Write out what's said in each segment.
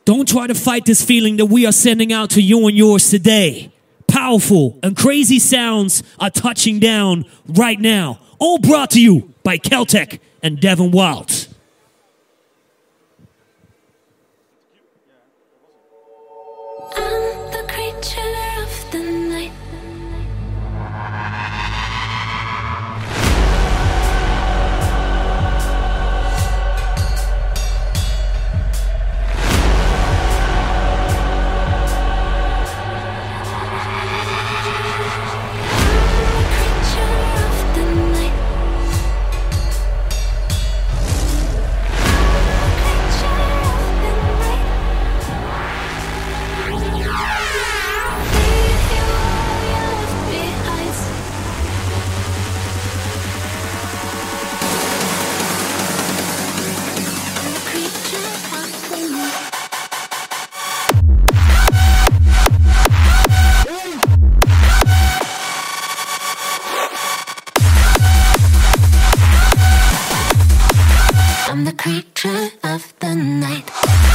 Don't try to fight this feeling that we are sending out to you and yours today. Powerful and crazy sounds are touching down right now. All brought to you by Keltec and Devin Wild. I'm the creature of the night. I'm the creature of the night.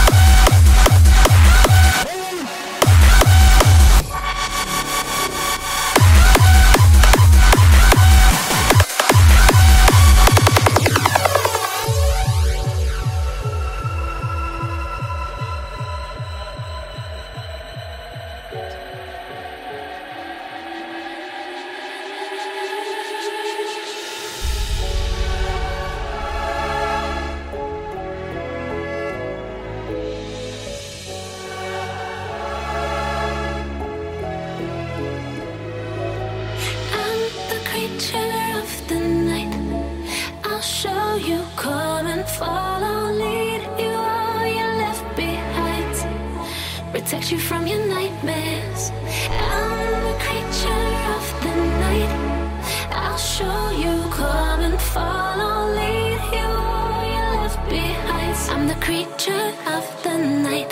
Protect you from your nightmares. I'm the creature of the night. I'll show you, come and follow, lead you all you left behind. I'm the creature of the night.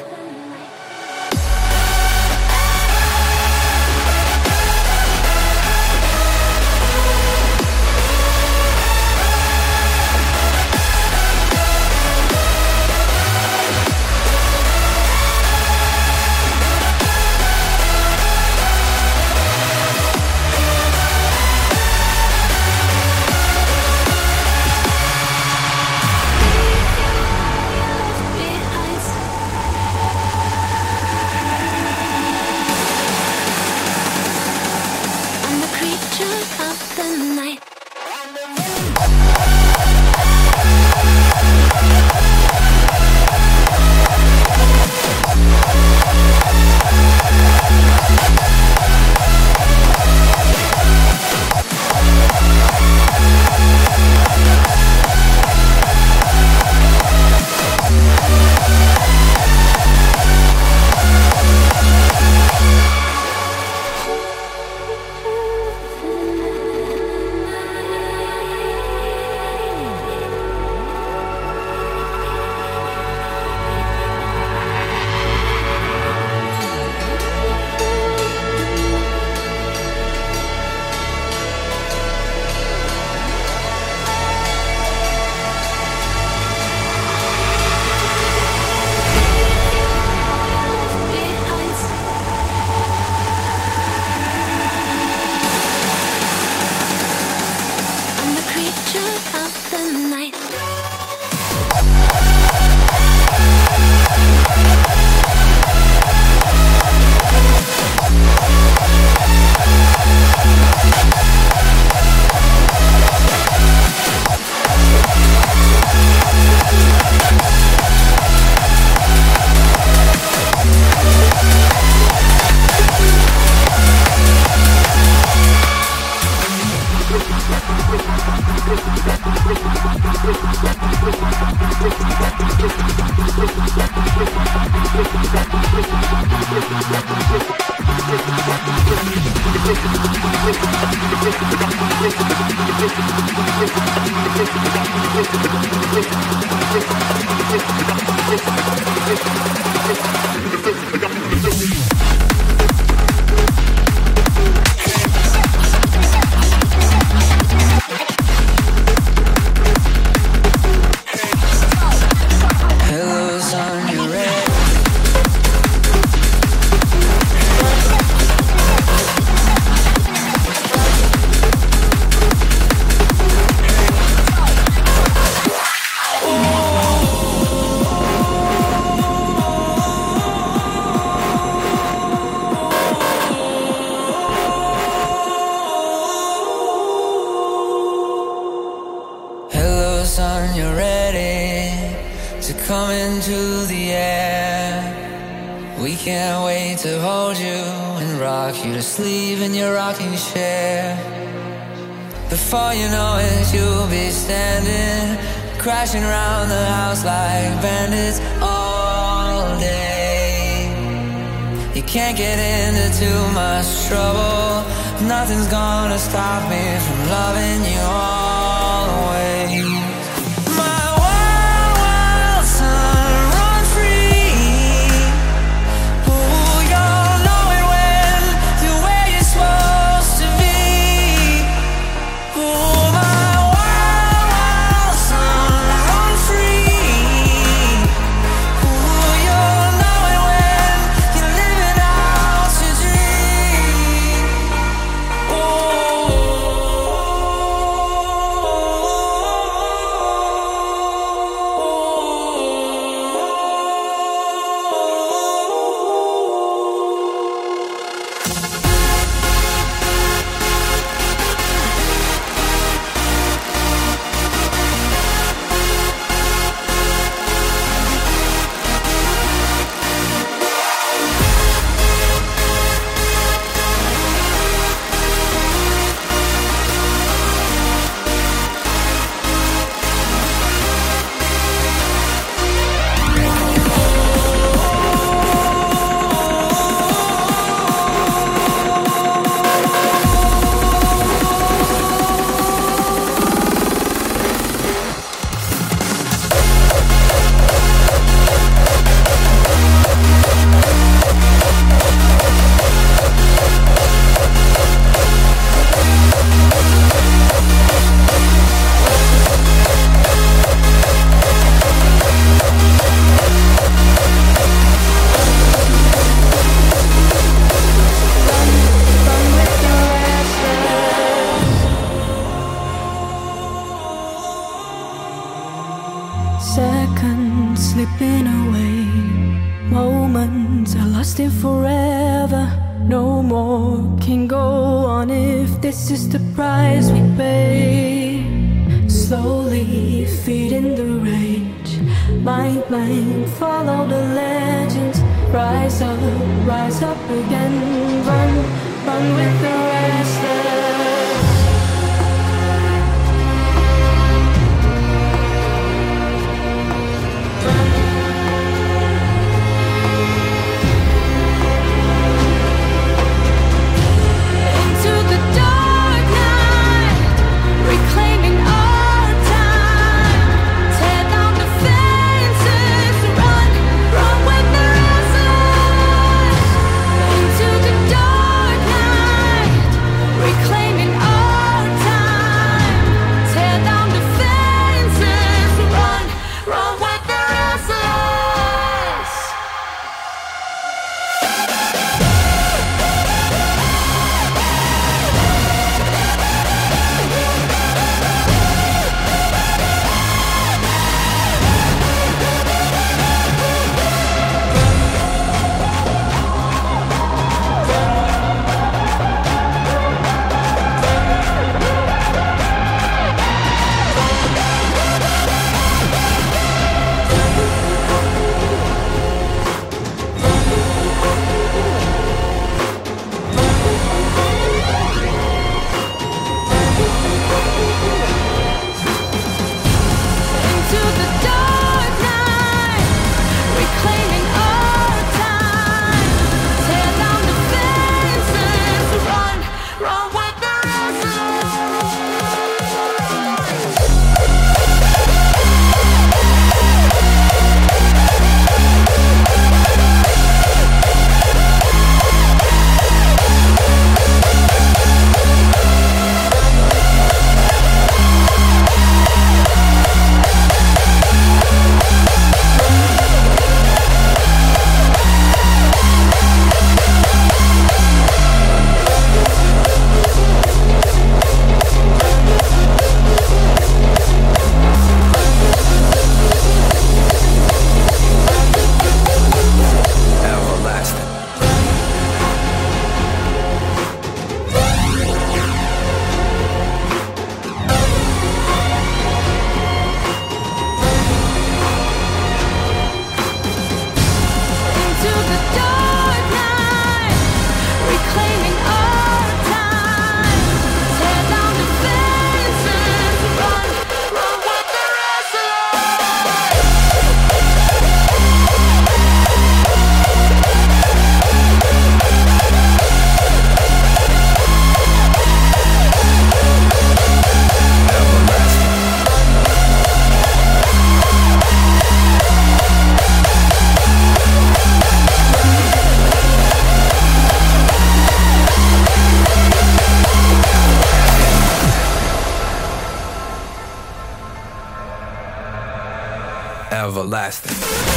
Pillows on your head. We can't wait to hold you and rock you to sleep in your rocking chair. Before you know it, you'll be standing, crashing around the house like bandits all day. You can't get into too much trouble. Nothing's gonna stop me from loving you always. My wild, wild son, run free. Ooh, you'll know it when you're where you're supposed to be. Ooh, my wild, wild son, run free. Ooh, you'll know it when you're living out your dream. Seconds slipping away, moments are lasting forever. No more can go on if this is the price we pay. Slowly feeding the rage, mind blank, follow the legends. Rise up again, run, run with the restless. Into the dark night. everlasting.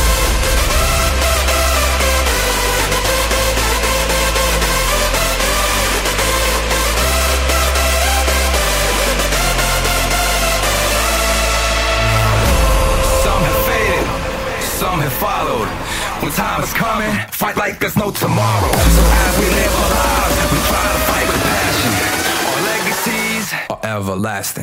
Some have faded, some have followed. When time is coming, fight like there's no tomorrow. So as we live our lives, we try to fight with passion. Our legacies are everlasting.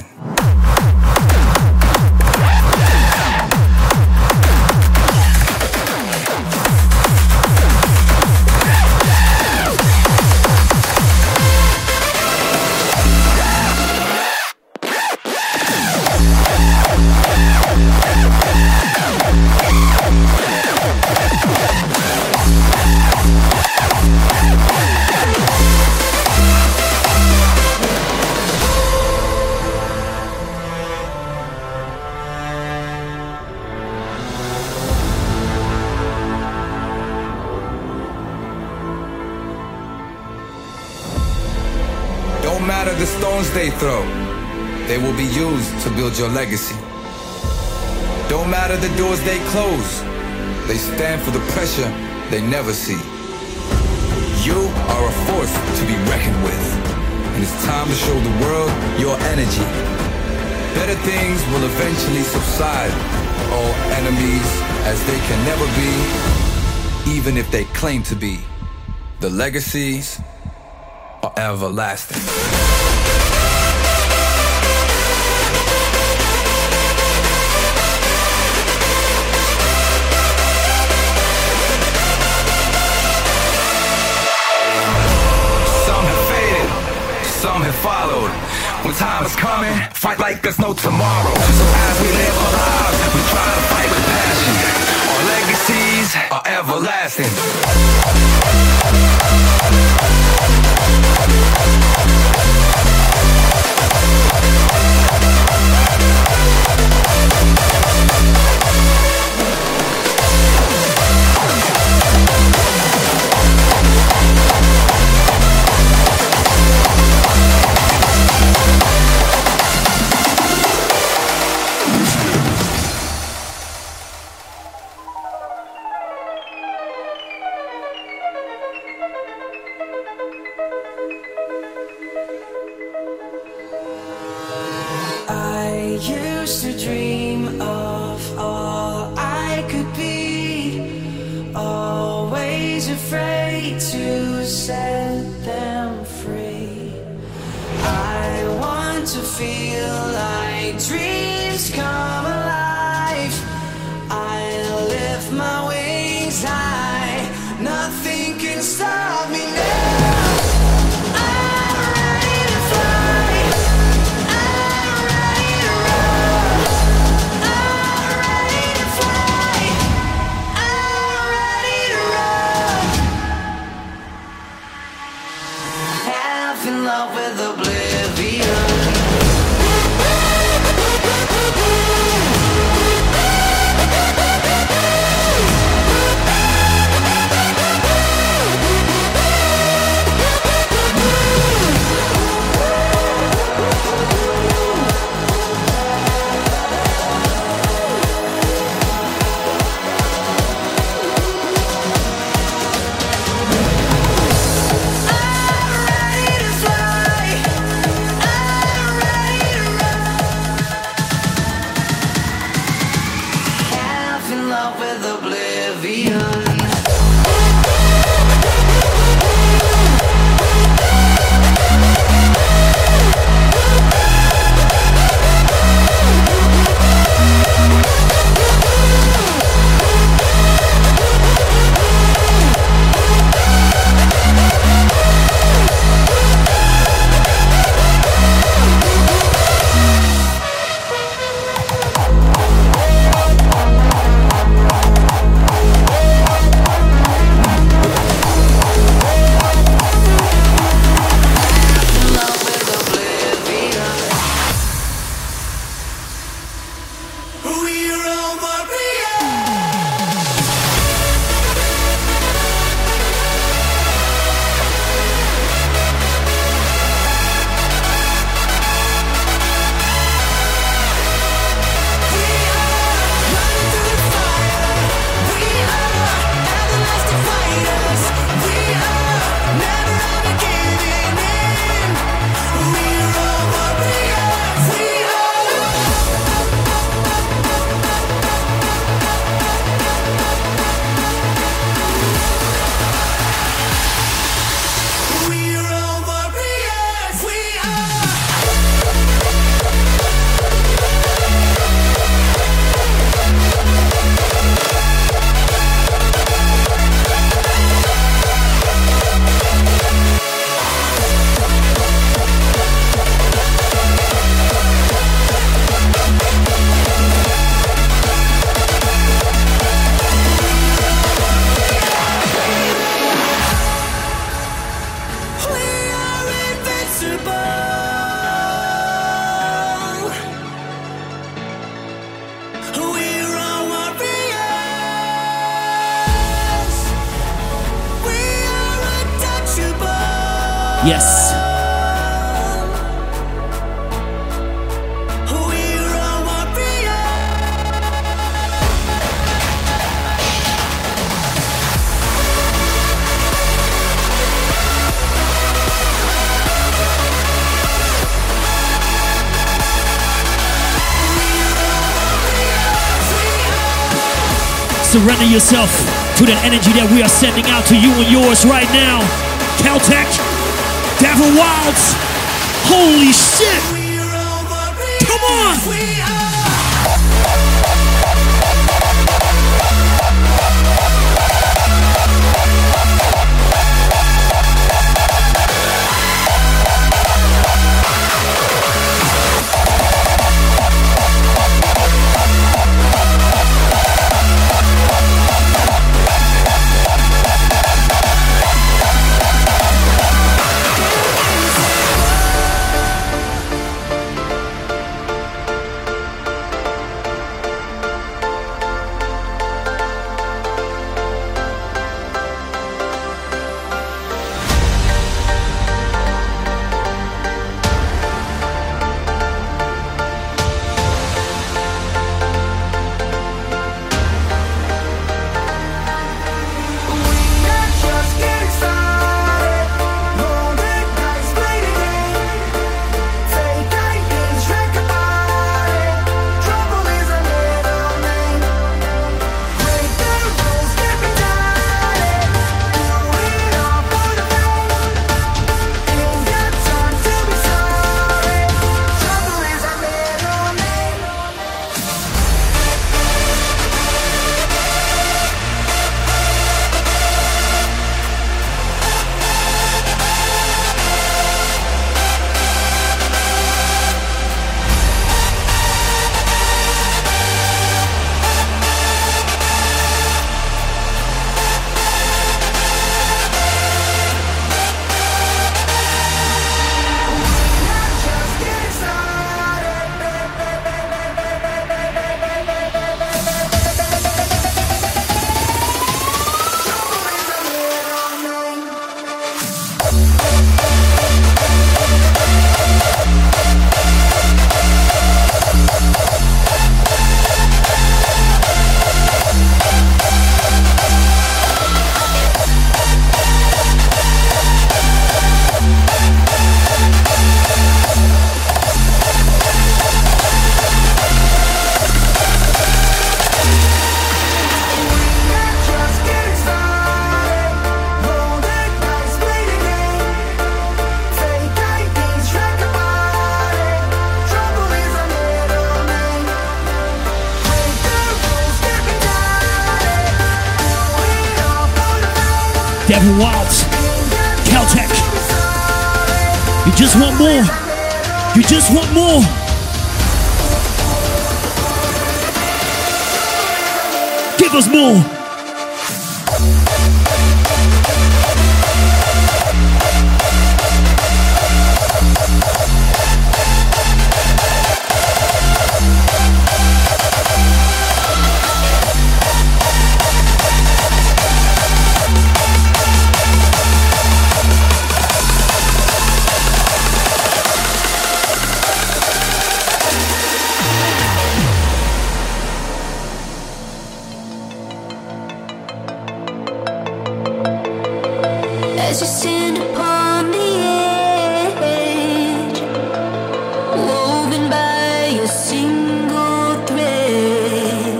Don't matter the stones they throw, they will be used to build your legacy. Don't matter the doors they close, they stand for the pressure they never see. You are a force to be reckoned with, and it's time to show the world your energy. Better things will eventually subside, all enemies as they can never be, even if they claim to be. The legacies are everlasting. Some have followed. When time is coming, fight like there's no tomorrow. So as we live our lives, we try to fight with passion. Our legacies are everlasting. I used to dream of all I could be, always afraid to set them free. I want to feel like dreams come alive. I lift my wings high, nothing can stop me now. In love with oblivion. Yes. Surrender yourself to the energy that we are sending out to you and yours right now. Kel-Tec, Devin Wilds, holy shit! Come on! Devin Wilds, Kel-Tec. You just want more. You just want more. Give us more. As you stand upon the edge, woven by a single thread,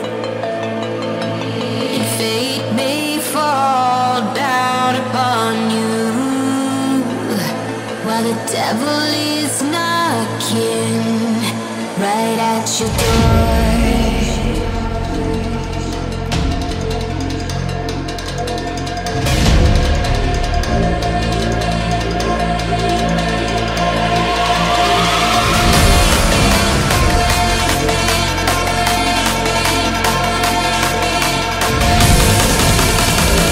and fate may fall down upon you, while the devil is knocking right at your door.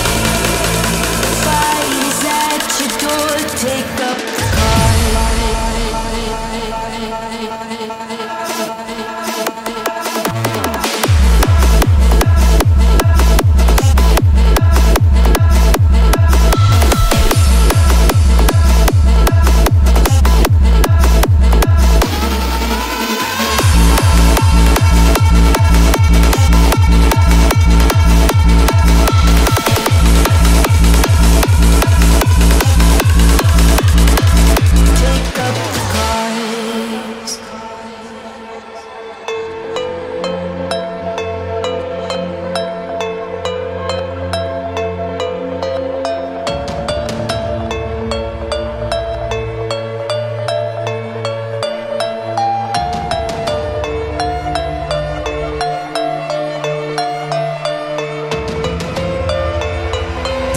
Take up the call.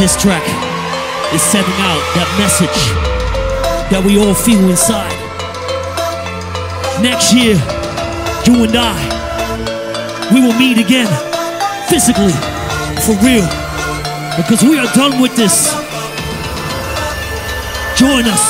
this track is sending out that message that we all feel inside. Next year, you and I, we will meet again, physically, for real, because we are done with this. Join us.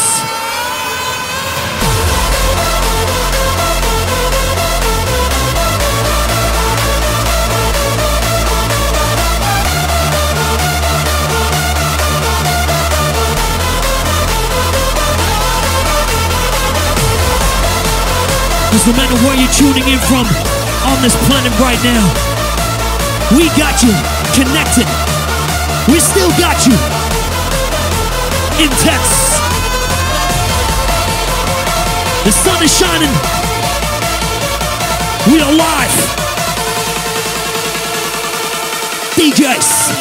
No matter where you're tuning in from on this planet right now, we got you connected. We still got you in Texas. The sun is shining. We are live. DJs.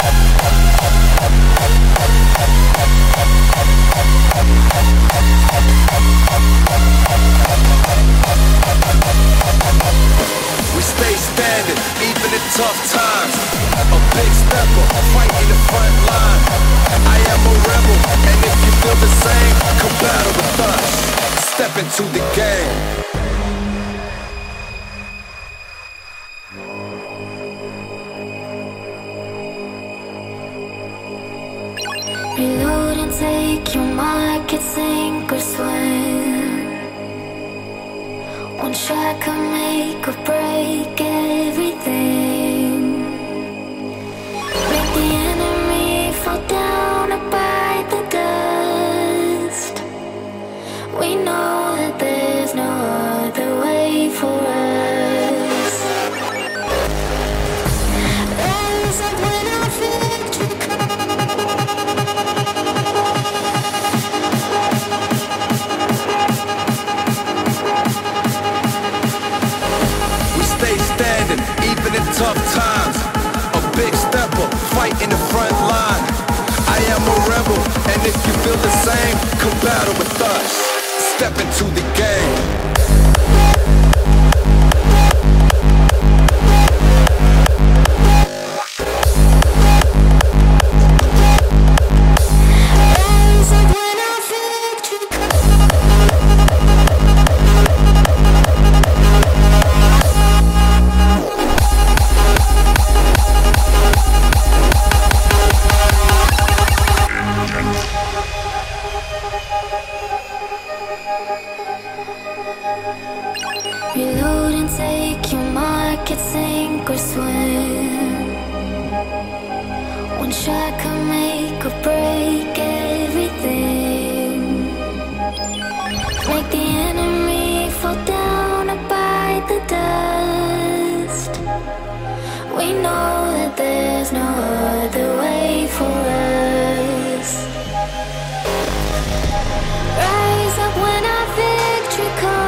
We stay standing, even in tough times. A big stepper, fight in the front line. I am a rebel, and if you feel the same, come battle with us. Step into the game. Reload and take your mark, it's sink or swim. One shot can make or break everything. Make the enemy fall down or bite the dust. We know that there's no other way for us. Rise up when our victory Stay standing, even in tough times. A big stepper, fight in the front line. I am a rebel, and if you feel the same, come battle with us. Step into the game. reload and take your mark, it's sink or swim. One shot can make or break everything. Make the enemy fall down or bite the dust. We know that there's no other way for us. Rise up when our victory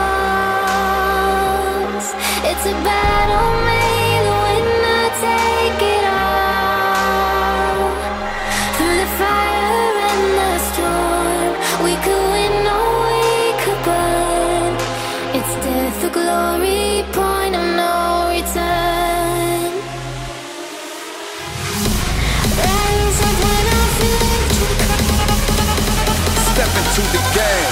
comes. It's a battle made to win or take it all. Through the fire and the storm, we could win or we could burn. It's death or glory, point of no return. Rise up when our victory comes. Step into the game.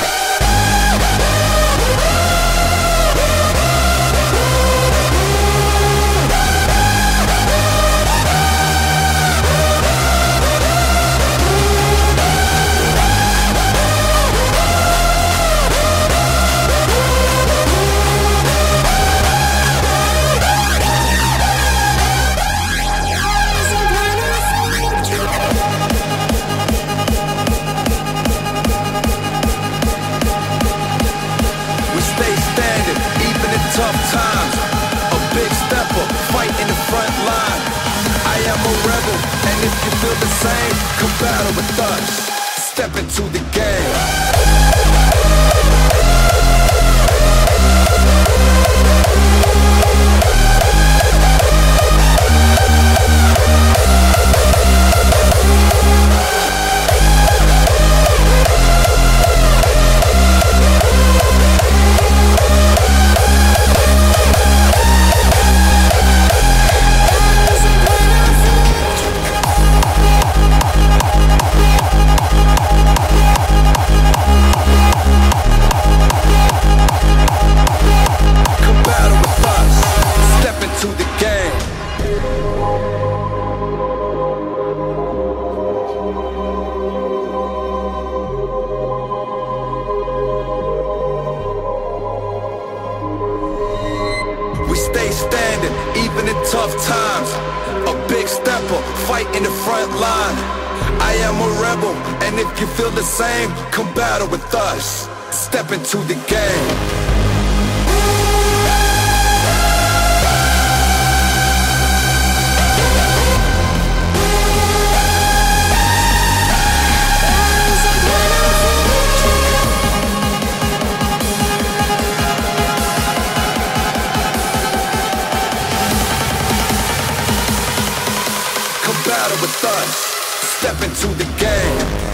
Tough times, a big stepper, fight in the front line. I am a rebel, and if you feel the same, come battle with us. Step into the game. Tough times, a big stepper, fight in the front line. I am a rebel, and if you feel the same, come battle with us. Step into the game. battle with us. Step into the game.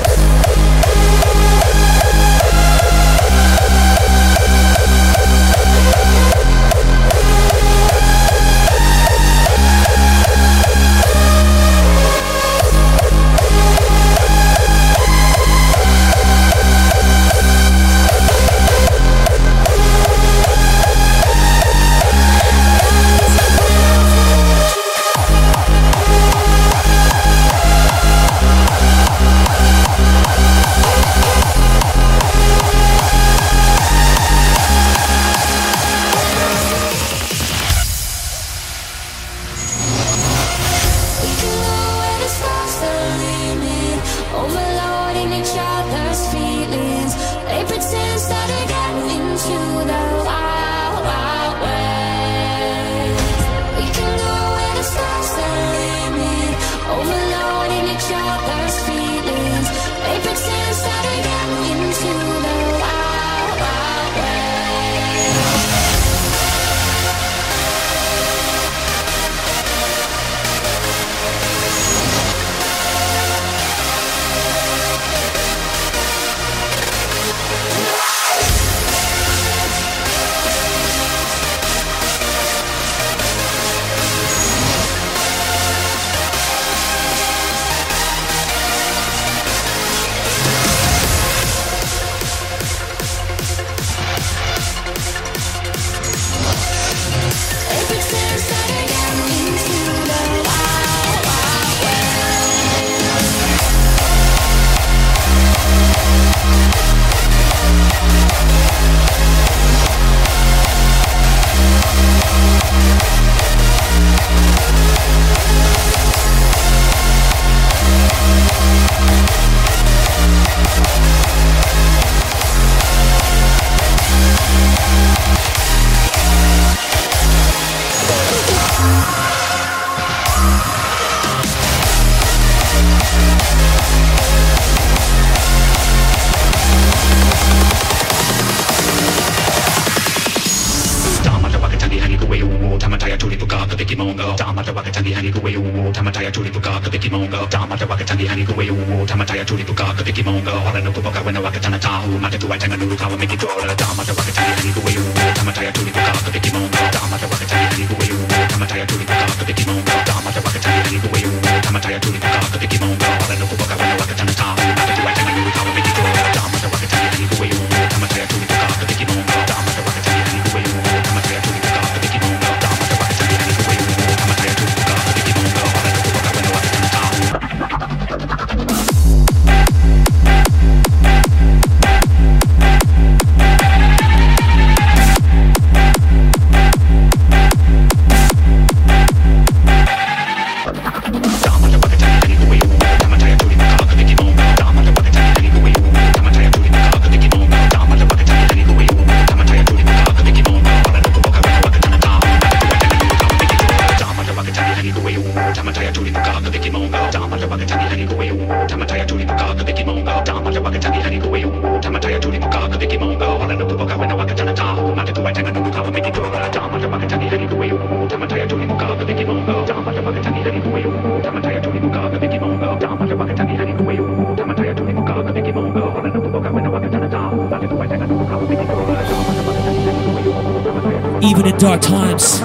Even in dark times,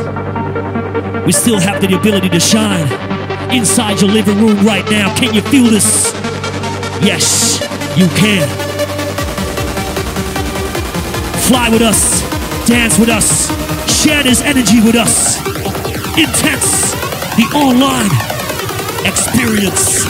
we still have the ability to shine. Inside your living room right now, can you feel this? Yes, you can. Fly with us, dance with us, share this energy with us. Intense, the online experience.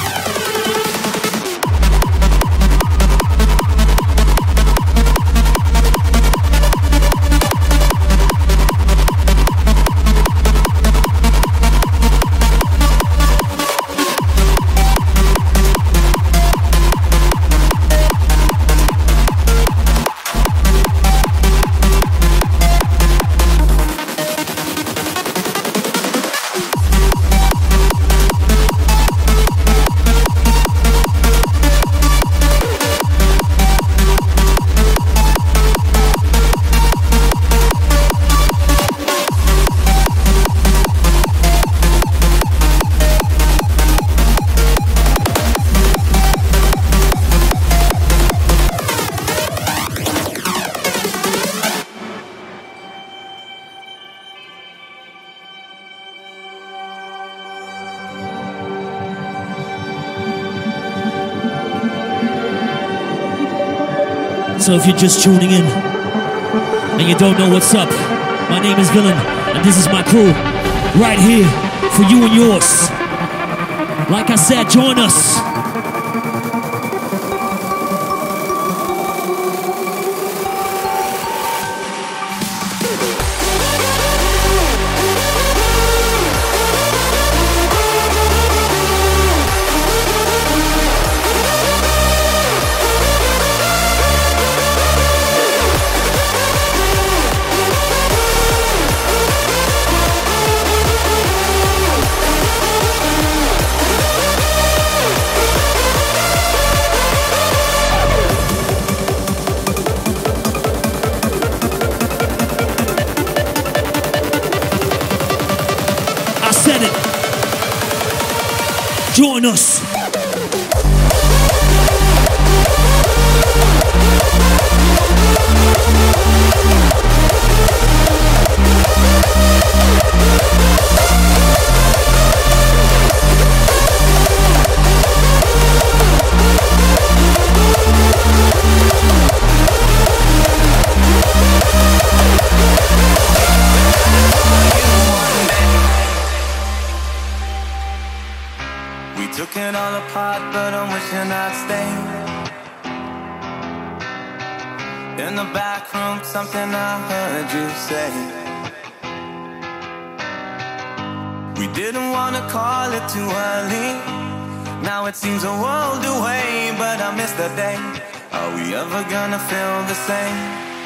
So if you're just tuning in and you don't know what's up, my name is Villain, and this is my crew right here for you and yours. Like I said, join us. Join us. Took it all apart, but I'm wishing I'd stay. In the back room, something I heard you say. We didn't want to call it too early. Now it seems a world away, but I miss the day. Are we ever gonna feel the same?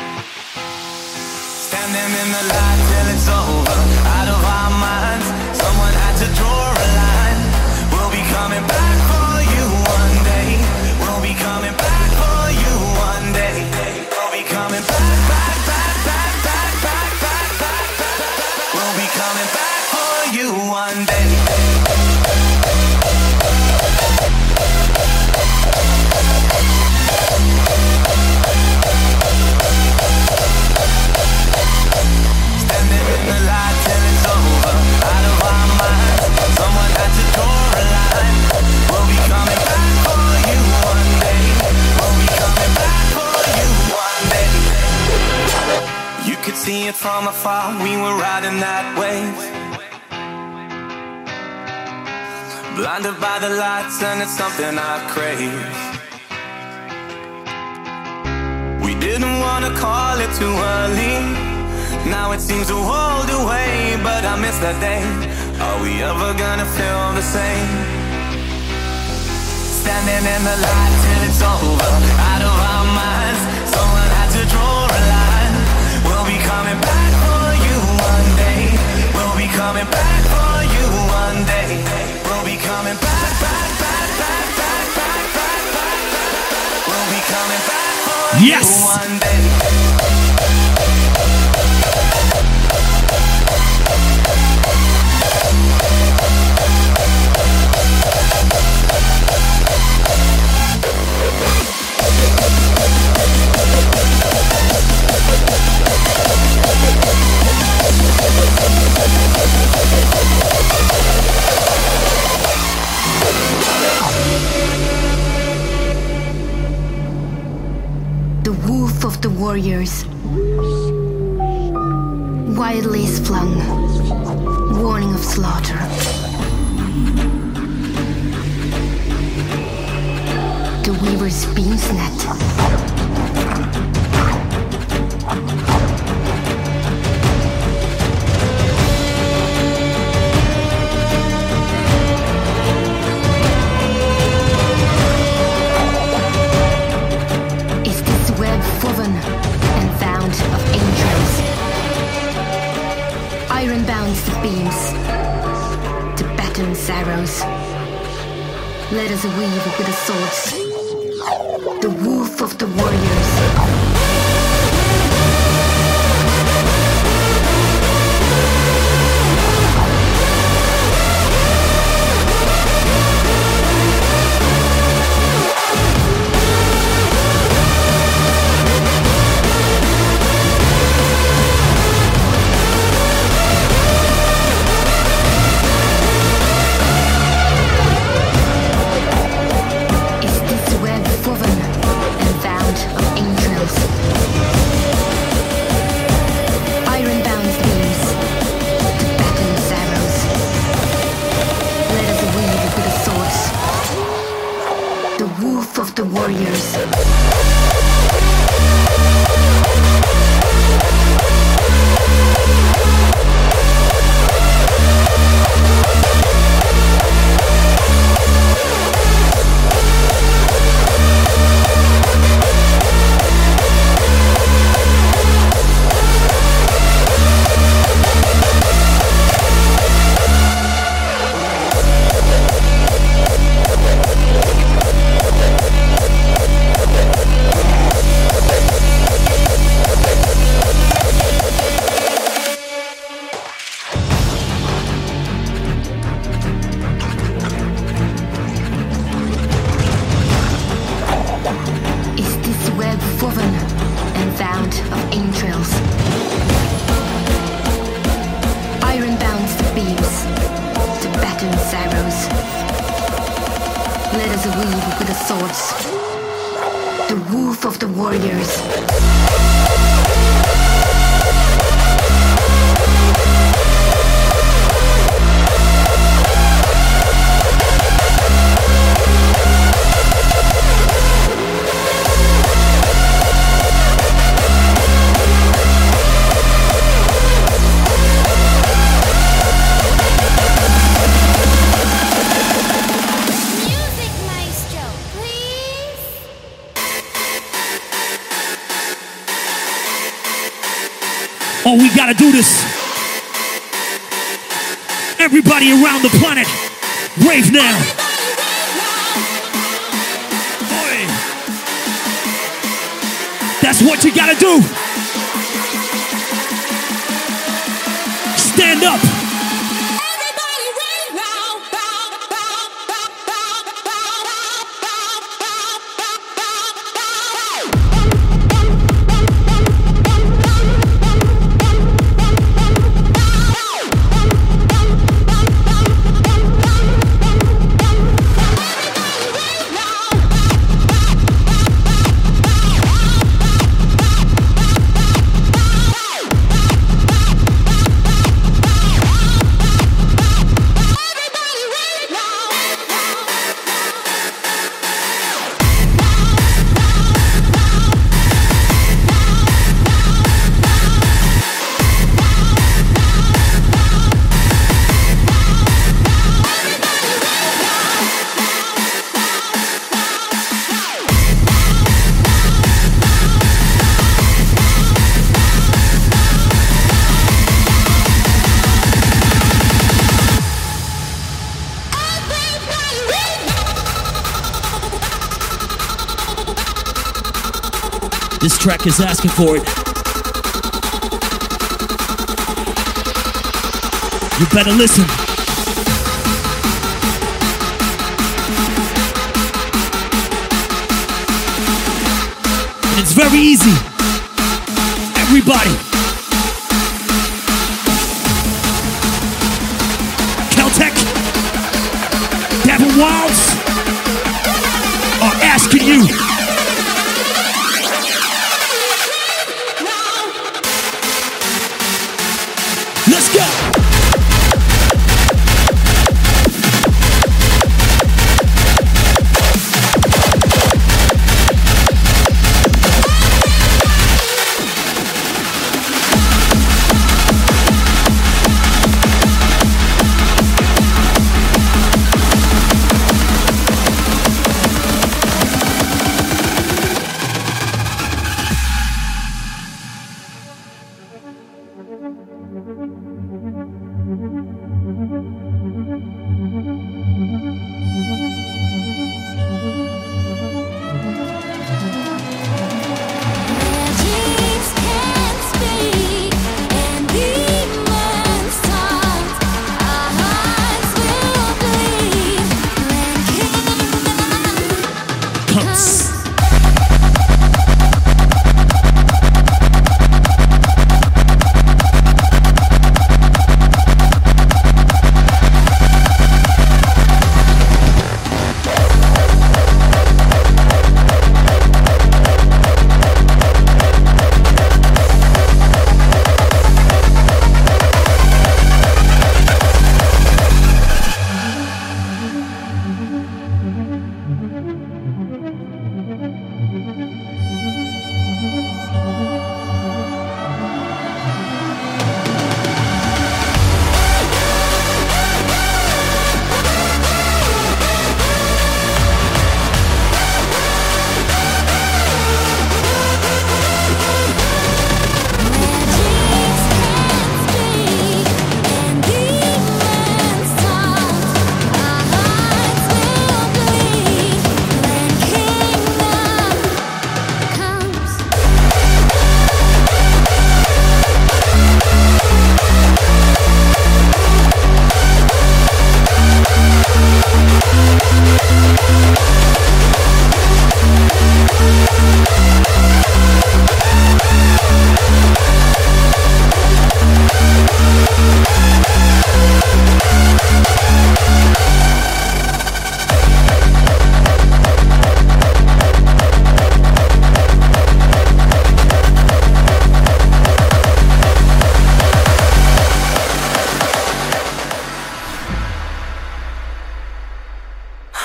Standing in the light till it's over, out of our minds. Someone had to draw a line. We'll be coming back for you one day. We'll be coming back for you one day. We'll be coming back, back, back, back, back, back, back, back, back. We'll be coming back for you one day. Standing in the light till it's over, out of our minds. Someone had to draw a line. We'll be coming back for you one day. We'll be coming back for you one day. You could see it from afar, we were riding that wave. Blinded by the lights and it's something I crave. We didn't want to call it too early. Now it seems a world away, but I miss that day. Are we ever gonna feel the same? Standing in the light till it's over, out of our minds. Someone had to draw a line. We'll be coming back for you one day. We'll be coming back for you one day. We'll be coming back, back, back, back, back, back, back, back. We'll be coming back for you one day. The wolf of the warriors, wildly is flung, warning of slaughter. The weaver's beam's net. Woven and bound of angels. Iron bounds the beams, the battens arrows. Let us weave with the swords, the wolf of the warriors. Is this web woven and bound of angels? the warriors. Oh, we gotta do this. Everybody around the planet, rave now. Boy. That's what you gotta do. Stand up. This track is asking for it. You better listen. And it's very easy. Everybody. Kel-Tec, Devin Wilds are asking you. Let's go!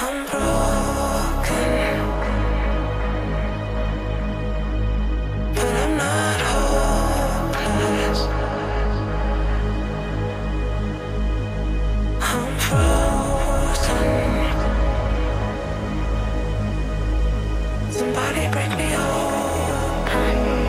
I'm broken, but I'm not hopeless. I'm frozen. Somebody break me open.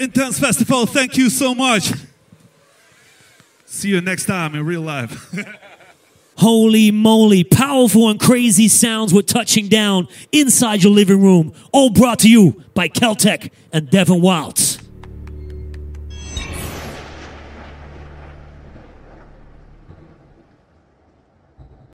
Intense Festival, thank you so much. See you next time in real life. Holy moly, powerful and crazy sounds were touching down inside your living room. All brought to you by Keltec and Devin Wilds.